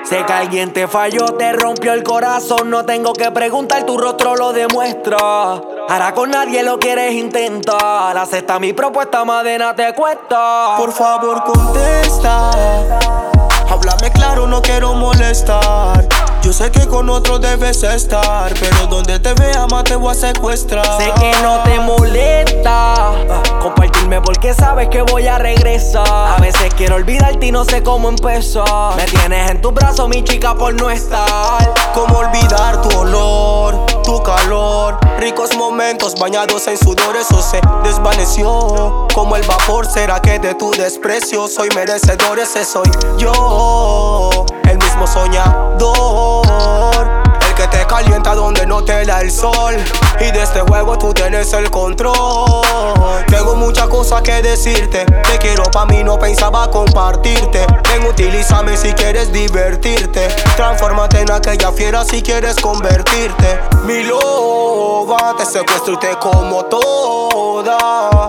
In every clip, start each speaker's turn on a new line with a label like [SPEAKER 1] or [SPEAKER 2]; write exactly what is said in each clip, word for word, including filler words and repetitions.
[SPEAKER 1] Sé que alguien te falló, te rompió el corazón. No tengo que preguntar, tu rostro lo demuestra. Ahora con nadie lo quieres intentar. Acepta mi propuesta, madena te cuesta.
[SPEAKER 2] Por favor contesta, háblame claro, no quiero molestar. Yo sé que con otro debes estar, pero donde te vea más te voy a secuestrar.
[SPEAKER 1] Sé que no te molesta compartirme porque sabes que voy a regresar. A veces quiero olvidarte y no sé cómo empezar. Me tienes en tus brazos, mi chica, por no estar.
[SPEAKER 2] Cómo olvidar tu olor, tu calor, ricos momentos bañados en sudor. Eso se desvaneció como el vapor. ¿Será que de tu desprecio soy merecedor? Ese soy yo, el mismo soñador, el que te calienta donde no te da el sol. Y de este juego tú tienes el control. Tengo muchas cosas que decirte. Te quiero pa' mí, no pensaba compartirte. Ven, utilízame si quieres divertirte. Transfórmate en aquella fiera si quieres convertirte. Mi loba, te secuestro y te como toda.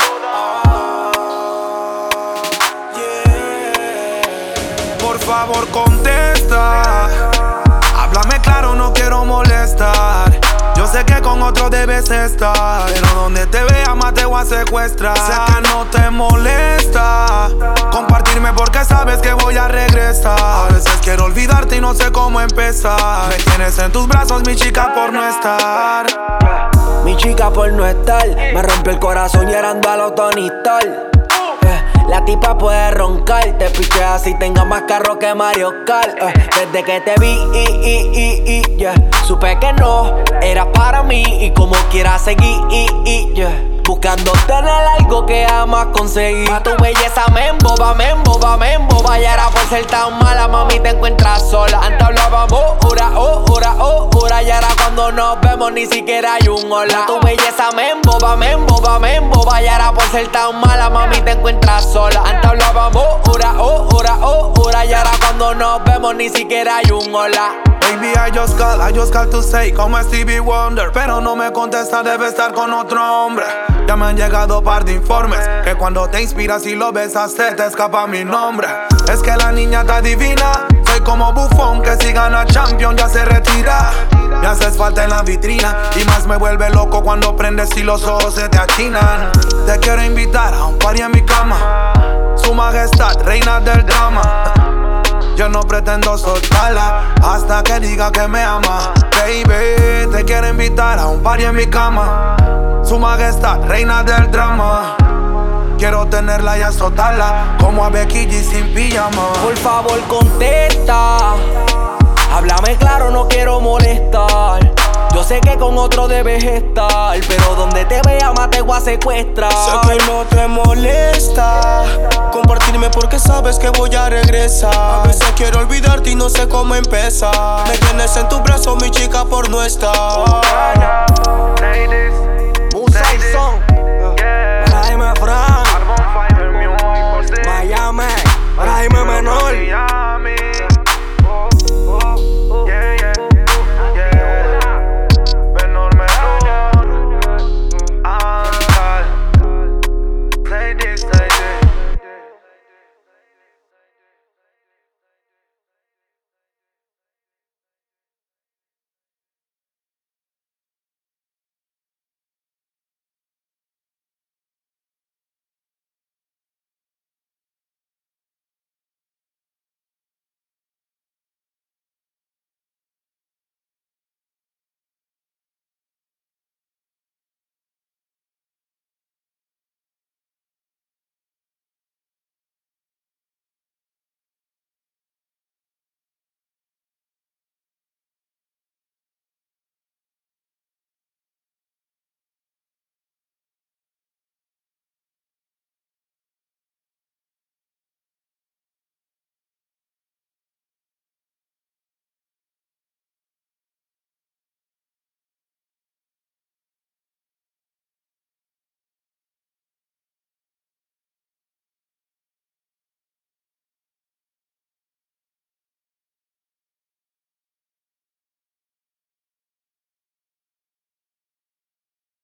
[SPEAKER 3] Por favor contesta, háblame claro, no quiero molestar. Yo sé que con otro debes estar, pero donde te vea más te voy a secuestrar. Sé que no te molesta compartirme porque sabes que voy a regresar. A veces quiero olvidarte y no sé cómo empezar. Me tienes en tus brazos, mi chica, por no estar.
[SPEAKER 1] Mi chica, por no estar. Me rompió el corazón llorando a los Tony Stark. La tipa puede roncar, te piché así, tenga más carro que Mario Kart. uh, Desde que te vi, y, y, y, y, yeah, supe que no era para mí. Y como quiera seguir, y, y, yeah, buscando tener algo que jamás conseguí. Pa' tu belleza me emboba, me emboba, me emboba. Y ahora por ser tan mala, mami, te encuentras sola. Antes hablábamos hora, oh, hora, oh, hora. Y ahora cuando nos vemos ni siquiera hay un hola. Tu belleza me emboba, me emboba, me emboba. Y ahora por ser tan mala, mami, te encuentras sola. Antes hablábamos hora, oh, hora, oh, hora. Y ahora cuando nos vemos ni siquiera hay un hola.
[SPEAKER 3] Baby, I just call, I just call to say como Stevie Wonder. Pero no me contesta, debe estar con otro hombre. Ya me han llegado par de informes que cuando te inspiras y lo besas se te escapa mi nombre. Es que la niña está divina. Soy como Buffon que si gana Champion ya se retira. Me haces falta en la vitrina y más me vuelve loco cuando prendes y los ojos se te achinan. Te quiero invitar a un party en mi cama. Su majestad, reina del drama. Yo no pretendo soltarla hasta que diga que me ama. Baby, te quiero invitar a un party en mi cama. Su majestad, reina del drama. Quiero tenerla y azotarla como a Becky G sin pijama.
[SPEAKER 1] Por favor contesta, háblame claro, no quiero molestar. Yo sé que con otro debes estar, pero donde te vea más te voy a secuestrar.
[SPEAKER 2] Sé que no te molesta compartirme porque sabes que voy a regresar. A veces quiero olvidarte y no sé cómo empezar. Me tienes en tus brazos, mi chica, por no estar.